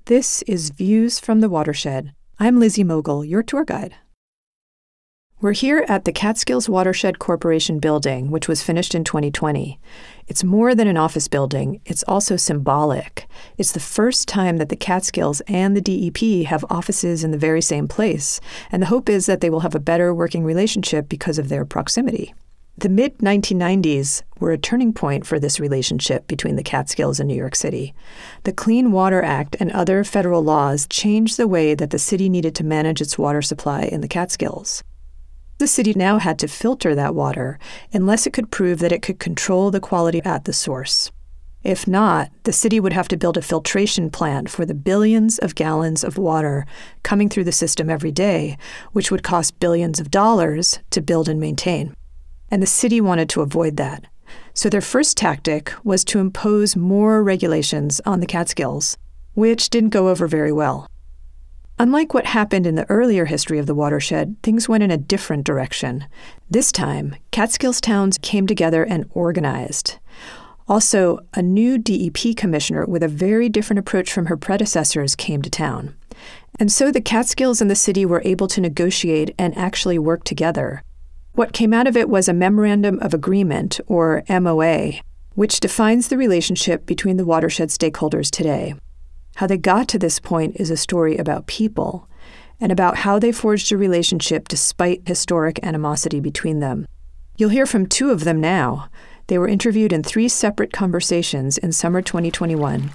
This is Views from the Watershed. I'm Lizzie Mogul, your tour guide. We're here at the Catskills Watershed Corporation building, which was finished in 2020. It's more than an office building, it's also symbolic. It's the first time that the Catskills and the DEP have offices in the very same place, and the hope is that they will have a better working relationship because of their proximity. The mid-1990s were a turning point for this relationship between the Catskills and New York City. The Clean Water Act and other federal laws changed the way that the city needed to manage its water supply in the Catskills. The city now had to filter that water unless it could prove that it could control the quality at the source. If not, the city would have to build a filtration plant for the billions of gallons of water coming through the system every day, which would cost billions of dollars to build and maintain. And the city wanted to avoid that. So their first tactic was to impose more regulations on the Catskills, which didn't go over very well. Unlike what happened in the earlier history of the watershed, things went in a different direction. This time, Catskills towns came together and organized. Also, a new DEP commissioner with a very different approach from her predecessors came to town. And so the Catskills and the city were able to negotiate and actually work together. What came out of it was a Memorandum of Agreement, or MOA, which defines the relationship between the watershed stakeholders today. How they got to this point is a story about people, and about how they forged a relationship despite historic animosity between them. You'll hear from two of them now. They were interviewed in 3 separate conversations in summer 2021.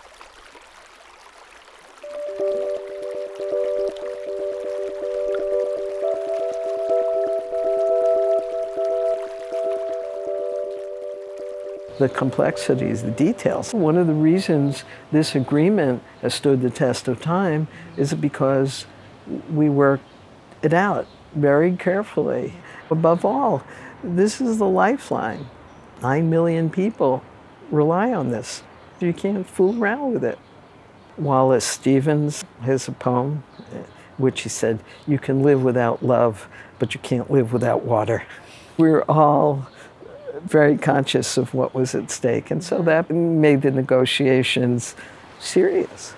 The complexities, the details. One of the reasons this agreement has stood the test of time is because we worked it out very carefully. Above all, this is the lifeline. 9 million people rely on this. You can't fool around with it. Wallace Stevens has a poem, which he said, "You can live without love, but you can't live without water." We're all very conscious of what was at stake, and so that made the negotiations serious.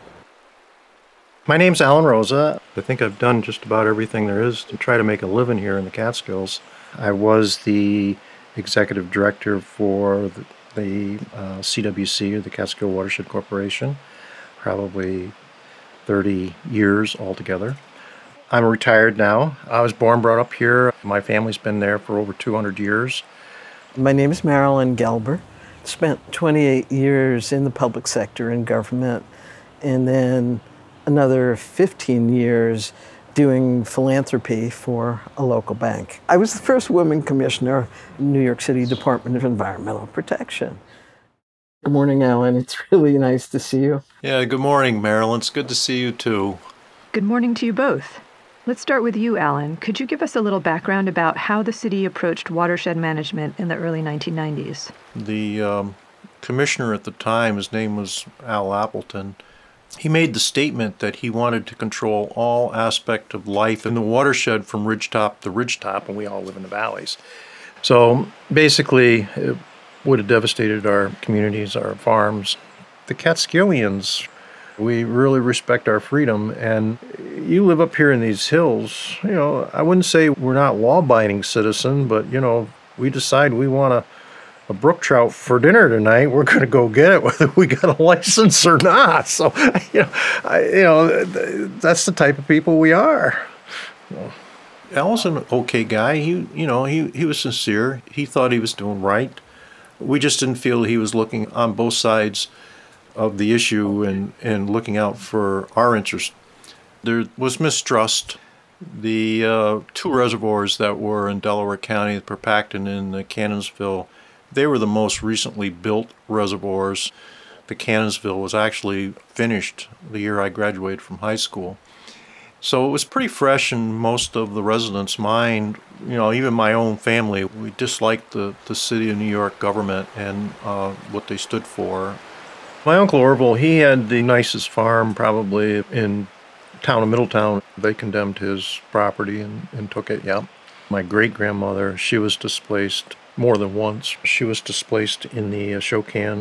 My name's Alan Rosa. I think I've done just about everything there is to try to make a living here in the Catskills. I was the executive director for the CWC, or the Catskill Watershed Corporation, probably 30 years altogether. I'm retired now. I was born, brought up here. My family's been there for over 200 years. My name is Marilyn Gelber. Spent 28 years in the public sector in government, and then another 15 years doing philanthropy for a local bank. I was the first woman commissioner in New York City Department of Environmental Protection. Good morning, Alan. It's really nice to see you. Yeah, good morning, Marilyn. It's good to see you, too. Good morning to you both. Let's start with you, Alan. Could you give us a little background about how the city approached watershed management in the early 1990s? The commissioner at the time, his name was Al Appleton, he made the statement that he wanted to control all aspect of life in the watershed from ridgetop to ridgetop, and we all live in the valleys. So basically, it would have devastated our communities, our farms. The Catskillians, we really respect our freedom, and you live up here in these hills. You know, I wouldn't say we're not law-abiding citizens, but, you know, we decide we want a brook trout for dinner tonight, we're going to go get it whether we got a license or not. So, that's the type of people we are. Al's an okay guy. He was sincere. He thought he was doing right. We just didn't feel he was looking on both sides of the issue and looking out for our interest. There was mistrust. The 2 reservoirs that were in Delaware County, the Perpacton and the Cannonsville, they were the most recently built reservoirs. The Cannonsville was actually finished the year I graduated from high school. So it was pretty fresh in most of the residents' mind. You know, even my own family, we disliked the city of New York government and what they stood for. My Uncle Orville, he had the nicest farm probably in town of Middletown. They condemned his property and took it, yeah. My great-grandmother, she was displaced more than once. She was displaced in the Shokan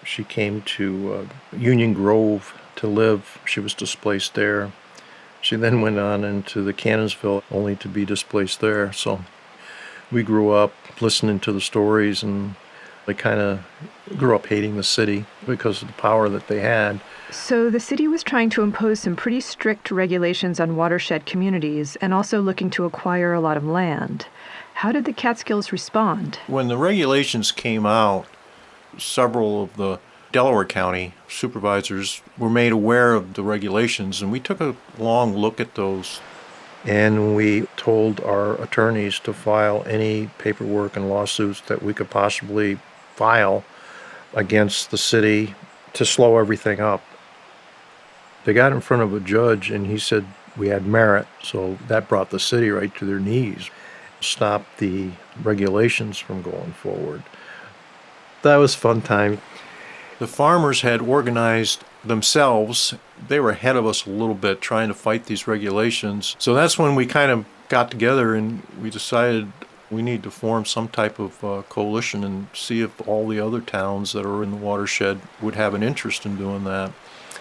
She came to Union Grove to live. She was displaced there. She then went on into the Cannonsville, only to be displaced there. So we grew up listening to the stories, and I kind of grew up hating the city because of the power that they had. So the city was trying to impose some pretty strict regulations on watershed communities and also looking to acquire a lot of land. How did the Catskills respond? When the regulations came out, several of the Delaware County supervisors were made aware of the regulations, and we took a long look at those. And we told our attorneys to file any paperwork and lawsuits that we could possibly file against the city to slow everything up. They got in front of a judge, and he said we had merit, so that brought the city right to their knees, stopped the regulations from going forward. That was a fun time. The farmers had organized themselves. They were ahead of us a little bit trying to fight these regulations. So that's when we kind of got together and we decided we need to form some type of coalition and see if all the other towns that are in the watershed would have an interest in doing that.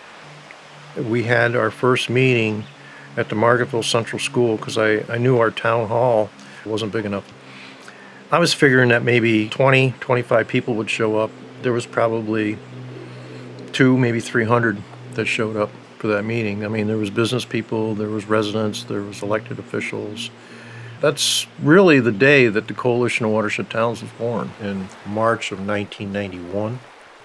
We had our first meeting at the Margaretville Central School because I knew our town hall wasn't big enough. I was figuring that maybe 20, 25 people would show up. There was probably 200, maybe 300 that showed up for that meeting. I mean, there was business people, there was residents, there was elected officials. That's really the day that the Coalition of Watershed Towns was born, in March of 1991.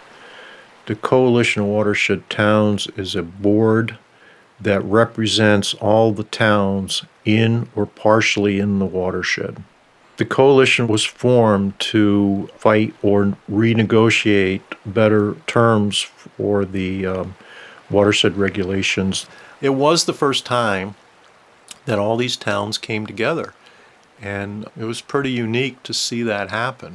The Coalition of Watershed Towns is a board that represents all the towns in or partially in the watershed. The coalition was formed to fight or renegotiate better terms for the watershed regulations. It was the first time that all these towns came together, and it was pretty unique to see that happen.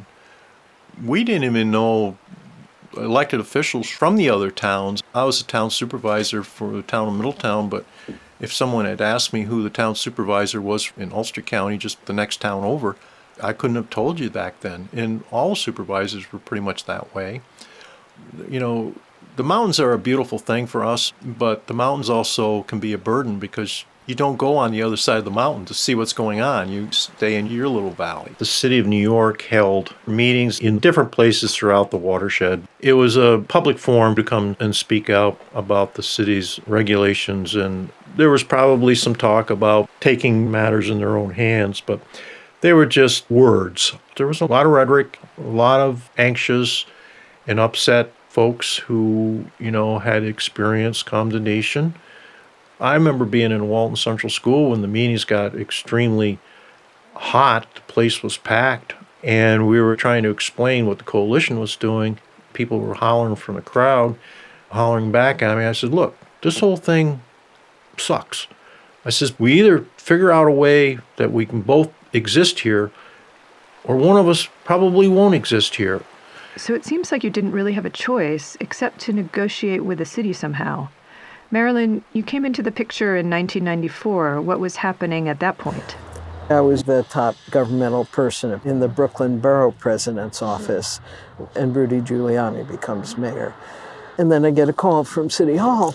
We didn't even know elected officials from the other towns. I was a town supervisor for the town of Middletown, but if someone had asked me who the town supervisor was in Ulster County, just the next town over, I couldn't have told you back then. And all supervisors were pretty much that way. You know, the mountains are a beautiful thing for us, but the mountains also can be a burden because you don't go on the other side of the mountain to see what's going on. You stay in your little valley. The city of New York held meetings in different places throughout the watershed. It was a public forum to come and speak out about the city's regulations, and there was probably some talk about taking matters in their own hands, but they were just words. There was a lot of rhetoric, a lot of anxious and upset folks who, had experienced condemnation. I remember being in Walton Central School when the meetings got extremely hot. The place was packed, and we were trying to explain what the coalition was doing. People were hollering from the crowd, hollering back at me. I said, look, this whole thing sucks. I says, we either figure out a way that we can both exist here, or one of us probably won't exist here. So it seems like you didn't really have a choice except to negotiate with the city somehow. Marilyn, you came into the picture in 1994. What was happening at that point? I was the top governmental person in the Brooklyn Borough President's office, and Rudy Giuliani becomes mayor. And then I get a call from City Hall,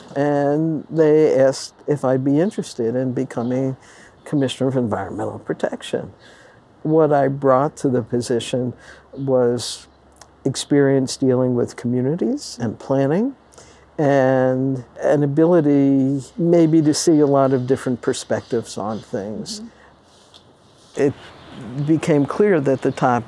and they asked if I'd be interested in becoming Commissioner of Environmental Protection. What I brought to the position was experience dealing with communities and planning, and an ability maybe to see a lot of different perspectives on things. Mm-hmm. It became clear that the top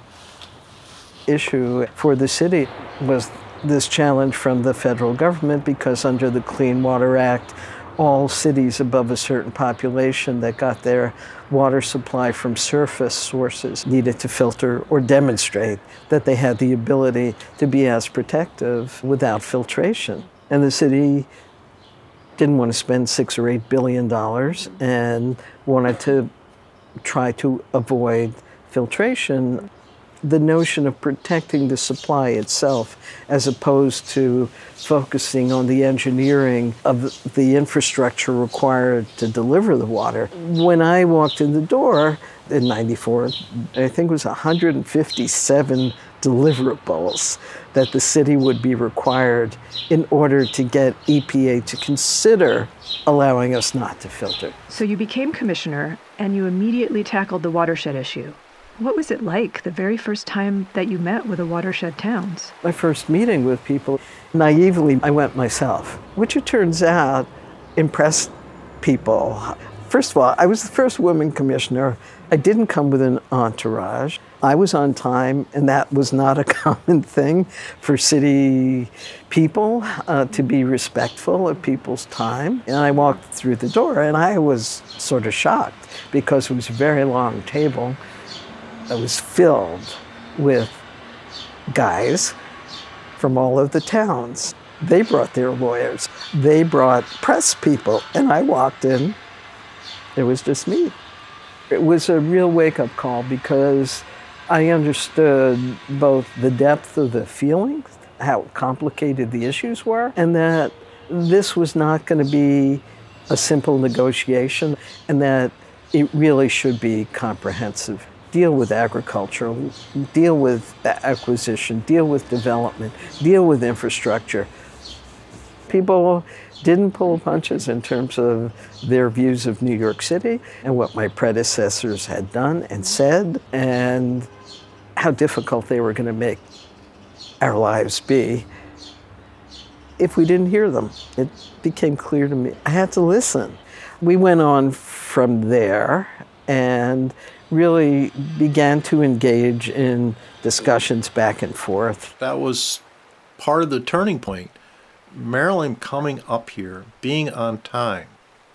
issue for the city was this challenge from the federal government, because under the Clean Water Act, all cities above a certain population that got their water supply from surface sources needed to filter or demonstrate that they had the ability to be as protective without filtration. And the city didn't want to spend $6 or $8 billion and wanted to try to avoid filtration. The notion of protecting the supply itself, as opposed to focusing on the engineering of the infrastructure required to deliver the water. When I walked in the door in '94, I think it was 157 deliverables that the city would be required in order to get EPA to consider allowing us not to filter. So you became commissioner and you immediately tackled the watershed issue. What was it like the very first time that you met with the watershed towns? My first meeting with people, naively, I went myself, which it turns out impressed people. First of all, I was the first woman commissioner. I didn't come with an entourage. I was on time, and that was not a common thing for city people, to be respectful of people's time. And I walked through the door, and I was sort of shocked because it was a very long table. It was filled with guys from all of the towns. They brought their lawyers. They brought press people. And I walked in. It was just me. It was a real wake-up call because I understood both the depth of the feelings, how complicated the issues were, and that this was not going to be a simple negotiation, and that it really should be comprehensive. Deal with agriculture, deal with acquisition, deal with development, deal with infrastructure. People didn't pull punches in terms of their views of New York City and what my predecessors had done and said and how difficult they were going to make our lives be if we didn't hear them. It became clear to me. I had to listen. We went on from there and really began to engage in discussions back and forth. That was part of the turning point. Marilyn coming up here, being on time,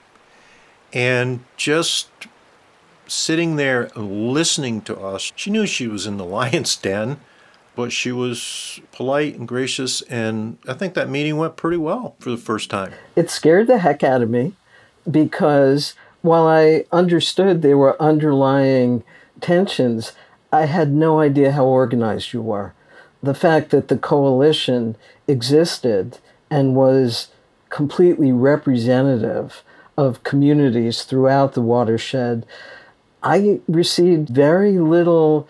and just sitting there listening to us. She knew she was in the lion's den, but she was polite and gracious, and I think that meeting went pretty well for the first time. It scared the heck out of me because while I understood there were underlying tensions, I had no idea how organized you were. The fact that the coalition existed and was completely representative of communities throughout the watershed, I received very little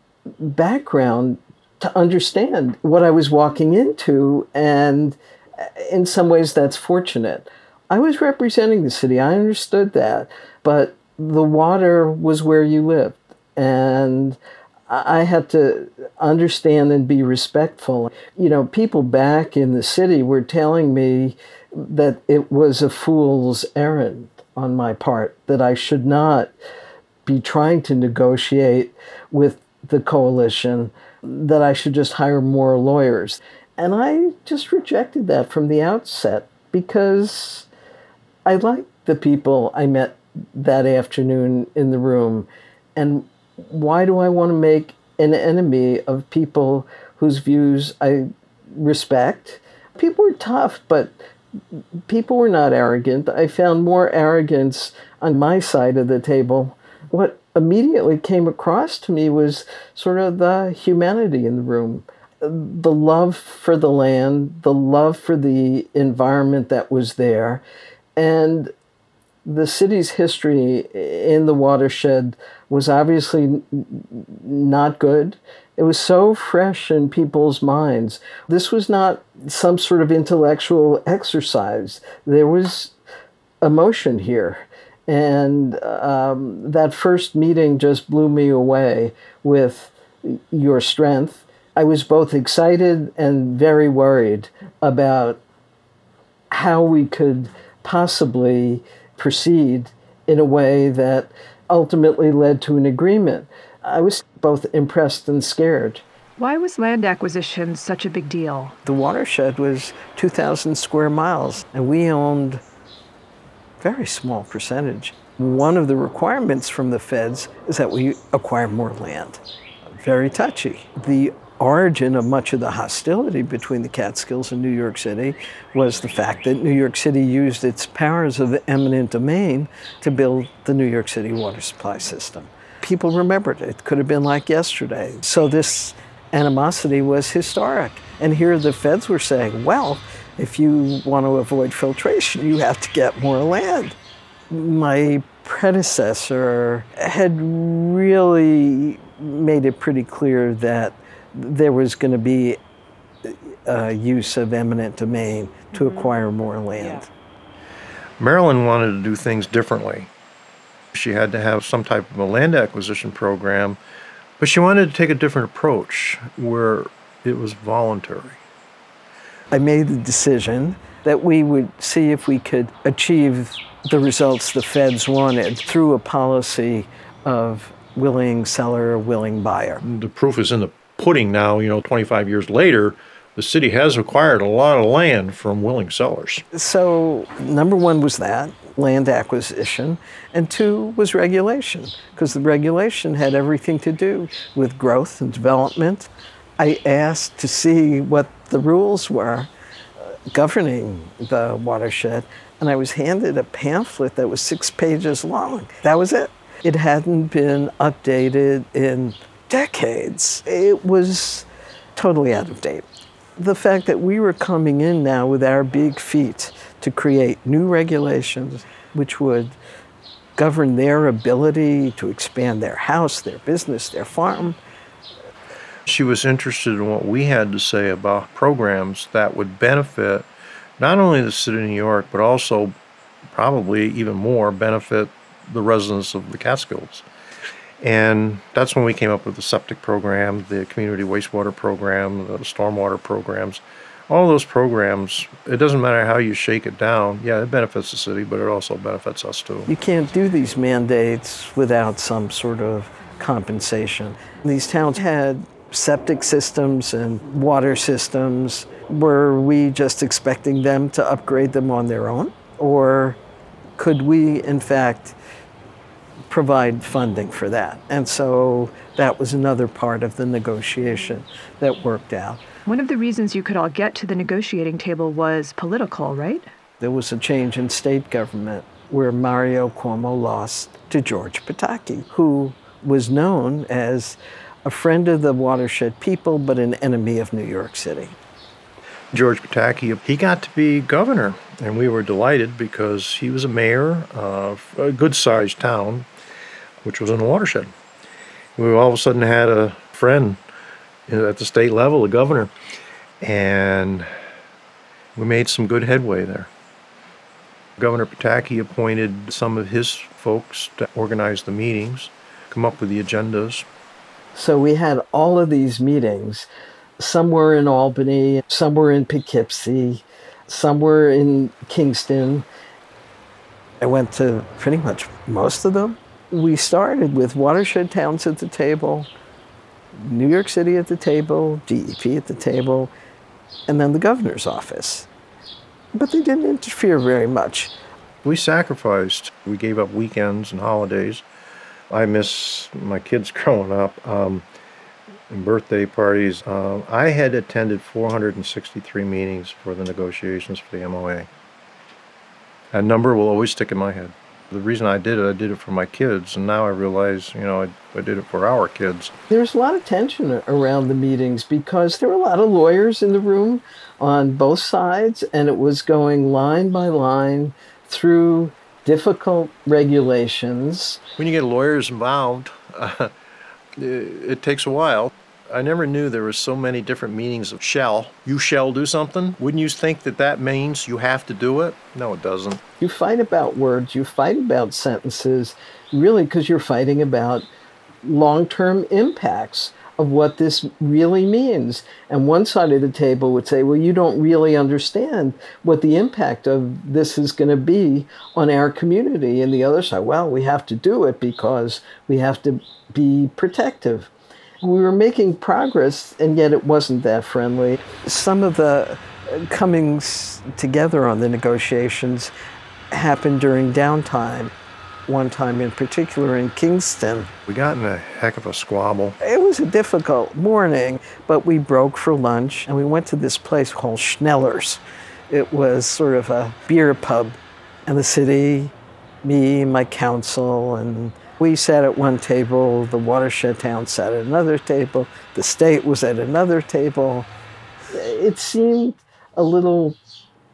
background to understand what I was walking into, and in some ways that's fortunate. I was representing the city, I understood that, but the water was where you lived, and I had to understand and be respectful. You know, people back in the city were telling me that it was a fool's errand on my part, that I should not be trying to negotiate with the coalition, that I should just hire more lawyers. And I just rejected that from the outset because I liked the people I met that afternoon in the room. And why do I want to make an enemy of people whose views I respect? People were tough, but people were not arrogant. I found more arrogance on my side of the table. What immediately came across to me was sort of the humanity in the room, the love for the land, the love for the environment that was there, and the city's history in the watershed was obviously not good. It was so fresh in people's minds. This was not some sort of intellectual exercise. There was emotion here. And that first meeting just blew me away with your strength. I was both excited and very worried about how we could possibly proceed in a way that ultimately led to an agreement. I was both impressed and scared. Why was land acquisition such a big deal? The watershed was 2,000 square miles, and we owned a very small percentage. One of the requirements from the feds is that we acquire more land. Very touchy. The origin of much of the hostility between the Catskills and New York City was the fact that New York City used its powers of eminent domain to build the New York City water supply system. People remembered it. It could have been like yesterday. So this animosity was historic. And here the feds were saying, well, if you want to avoid filtration, you have to get more land. My predecessor had really made it pretty clear that there was going to be use of eminent domain to acquire more land. Yeah. Maryland wanted to do things differently. She had to have some type of a land acquisition program, but she wanted to take a different approach where it was voluntary. I made the decision that we would see if we could achieve the results the feds wanted through a policy of willing seller, willing buyer. The proof is in the pudding now, 25 years later. The city has acquired a lot of land from willing sellers. So number one was that, land acquisition, and two was regulation, because the regulation had everything to do with growth and development. I asked to see what the rules were governing the watershed, and I was handed a pamphlet that was 6 pages long. That was it. It hadn't been updated in decades. It was totally out of date. The fact that we were coming in now with our big feet to create new regulations which would govern their ability to expand their house, their business, their farm. She was interested in what we had to say about programs that would benefit not only the city of New York, but also probably even more benefit the residents of the Catskills. And that's when we came up with the septic program, the community wastewater program, the stormwater programs. All those programs, it doesn't matter how you shake it down. Yeah, it benefits the city, but it also benefits us too. You can't do these mandates without some sort of compensation. These towns had septic systems and water systems. Were we just expecting them to upgrade them on their own? Or could we, in fact, provide funding for that? And so that was another part of the negotiation that worked out. One of the reasons you could all get to the negotiating table was political, right? There was a change in state government where Mario Cuomo lost to George Pataki, who was known as a friend of the watershed people, but an enemy of New York City. George Pataki, he got to be governor, and we were delighted because he was a mayor of a good-sized town, which was in the watershed. We all of a sudden had a friend at the state level, the governor, and we made some good headway there. Governor Pataki appointed some of his folks to organize the meetings, come up with the agendas. So we had all of these meetings. Some were in Albany, some were in Poughkeepsie, some were in Kingston. I went to pretty much most of them. We started with watershed towns at the table, New York City at the table, DEP at the table, and then the governor's office. But they didn't interfere very much. We sacrificed. We gave up weekends and holidays. I miss my kids growing up, and birthday parties. I had attended 463 meetings for the negotiations for the MOA. That number will always stick in my head. The reason I did it for my kids, and now I realize, I did it for our kids. There's a lot of tension around the meetings because there were a lot of lawyers in the room on both sides, and it was going line by line through difficult regulations. When you get lawyers involved, it takes a while. I never knew there were so many different meanings of shall. You shall do something. Wouldn't you think that means you have to do it? No, it doesn't. You fight about words, you fight about sentences, really because you're fighting about long-term impacts of what this really means. And one side of the table would say, well, you don't really understand what the impact of this is going to be on our community. And the other side, well, we have to do it because we have to be protective. We were making progress, and yet it wasn't that friendly. Some of the comings together on the negotiations happened during downtime. One time in particular in Kingston. We got in a heck of a squabble. It was a difficult morning, but we broke for lunch, and we went to this place called Schneller's. It was sort of a beer pub, and the city, me, my council, and we sat at one table, the watershed town sat at another table, the state was at another table. It seemed a little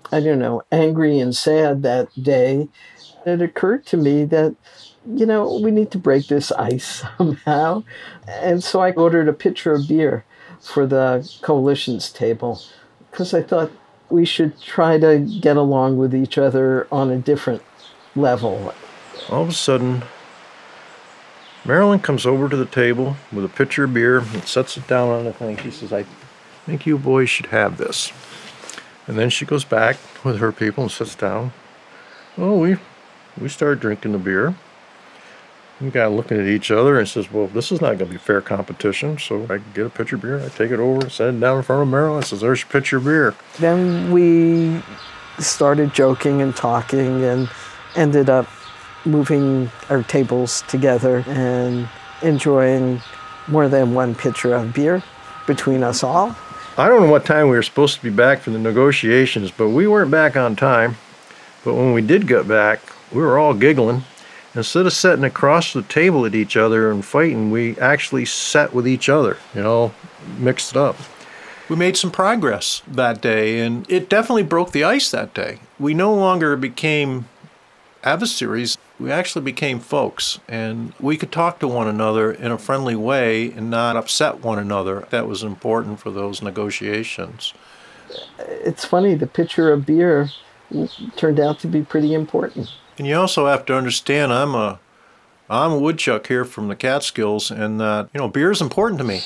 I don't know, angry and sad that day, it occurred to me that, we need to break this ice somehow. And so I ordered a pitcher of beer for the coalition's table because I thought we should try to get along with each other on a different level. All of a sudden, Marilyn comes over to the table with a pitcher of beer and sets it down on the thing. She says, "I think you boys should have this." And then she goes back with her people and sits down. Well, we start drinking the beer. We got looking at each other and says, "Well, this is not going to be fair competition." So I get a pitcher of beer. I take it over, set it down in front of Marilyn. I says, "There's your pitcher of beer." Then we started joking and talking and ended up moving our tables together and enjoying more than one pitcher of beer between us all. I don't know what time we were supposed to be back for the negotiations, but we weren't back on time. But when we did get back, we were all giggling. Instead of sitting across the table at each other and fighting, we actually sat with each other, mixed it up. We made some progress that day, and it definitely broke the ice that day. We no longer became adversaries. We actually became folks, and we could talk to one another in a friendly way and not upset one another. That was important for those negotiations. It's funny, the pitcher of beer turned out to be pretty important. And you also have to understand, I'm a woodchuck here from the Catskills, and beer is important to me.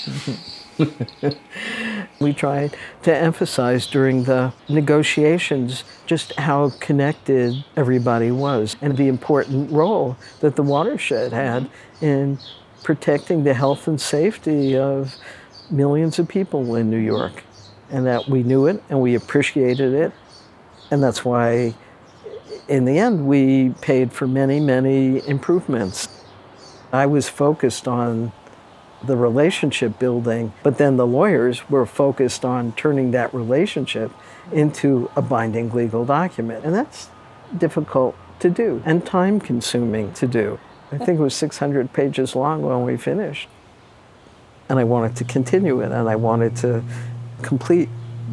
We tried to emphasize during the negotiations just how connected everybody was and the important role that the watershed had in protecting the health and safety of millions of people in New York, and that we knew it and we appreciated it. And that's why, in the end, we paid for many, many improvements. I was focused on the relationship building, but then the lawyers were focused on turning that relationship into a binding legal document. And that's difficult to do and time consuming to do. I think it was 600 pages long when we finished. And I wanted to continue it, and I wanted to complete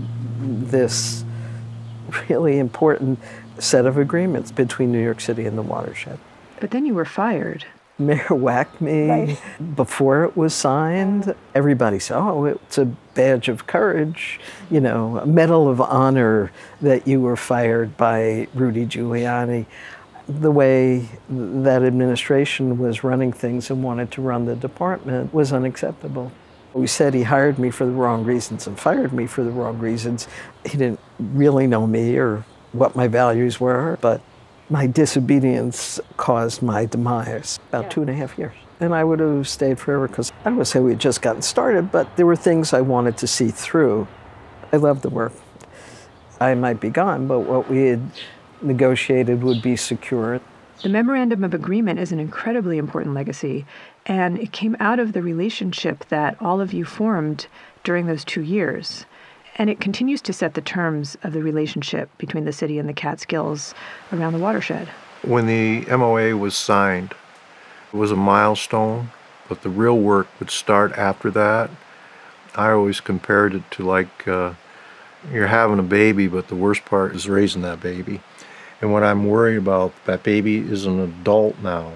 this really important set of agreements between New York City and the watershed. But then you were fired. Mayor whacked me before it was signed. Everybody said, "Oh, it's a badge of courage, a medal of honor that you were fired by Rudy Giuliani." The way that administration was running things and wanted to run the department was unacceptable. We said he hired me for the wrong reasons and fired me for the wrong reasons. He didn't really know me or what my values were, but my disobedience caused my demise about 2.5 years. And I would have stayed forever because I don't want to say we had just gotten started, but there were things I wanted to see through. I loved the work. I might be gone, but what we had negotiated would be secure. The Memorandum of Agreement is an incredibly important legacy, and it came out of the relationship that all of you formed during those 2 years. And it continues to set the terms of the relationship between the city and the Catskills around the watershed. When the MOA was signed, it was a milestone, but the real work would start after that. I always compared it to like you're having a baby, but the worst part is raising that baby. And what I'm worried about, that baby is an adult now.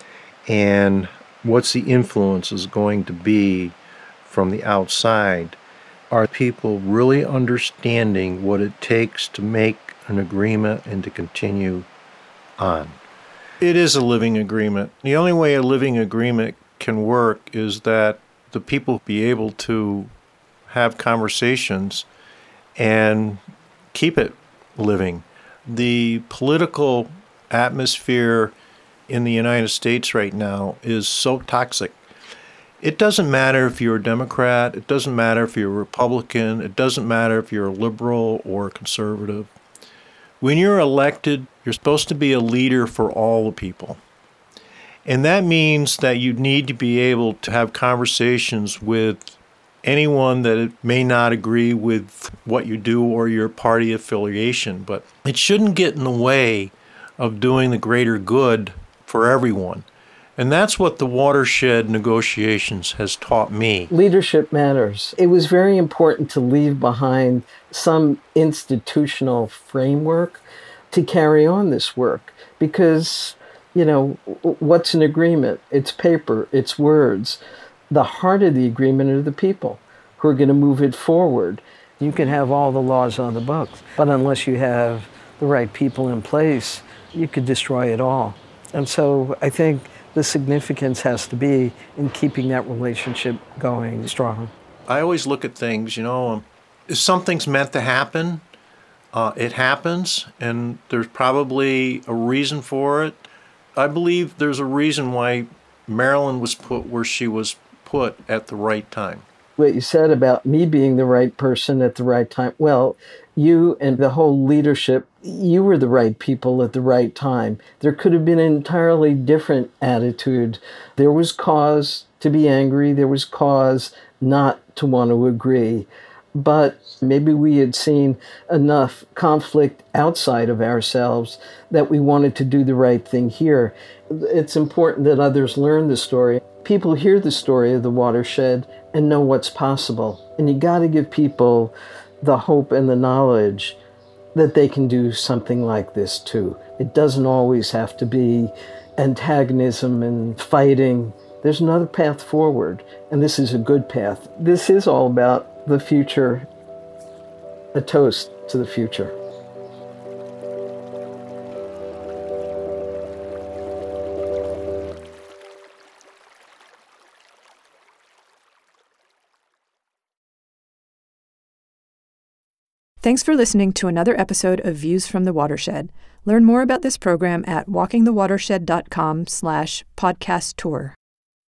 And what's the influence is going to be from the outside? Are people really understanding what it takes to make an agreement and to continue on? It is a living agreement. The only way a living agreement can work is that the people be able to have conversations and keep it living. The political atmosphere in the United States right now is so toxic. It doesn't matter if you're a Democrat, it doesn't matter if you're a Republican, it doesn't matter if you're a liberal or a conservative. When you're elected, you're supposed to be a leader for all the people. And that means that you need to be able to have conversations with anyone that may not agree with what you do or your party affiliation, but it shouldn't get in the way of doing the greater good for everyone. And that's what the watershed negotiations has taught me. Leadership matters. It was very important to leave behind some institutional framework to carry on this work because, what's an agreement? It's paper, it's words. The heart of the agreement are the people who are going to move it forward. You can have all the laws on the books, but unless you have the right people in place, you could destroy it all. And so I think the significance has to be in keeping that relationship going strong. I always look at things, if something's meant to happen, it happens, and there's probably a reason for it. I believe there's a reason why Marilyn was put where she was put at the right time. What you said about me being the right person at the right time, well, you and the whole leadership, you were the right people at the right time. There could have been an entirely different attitude. There was cause to be angry. There was cause not to want to agree. But maybe we had seen enough conflict outside of ourselves that we wanted to do the right thing here. It's important that others learn the story. People hear the story of the watershed and know what's possible. And you got to give people the hope and the knowledge that they can do something like this too. It doesn't always have to be antagonism and fighting. There's another path forward, and this is a good path. This is all about the future, a toast to the future. Thanks for listening to another episode of Views from the Watershed. Learn more about this program at walkingthewatershed.com/podcast tour.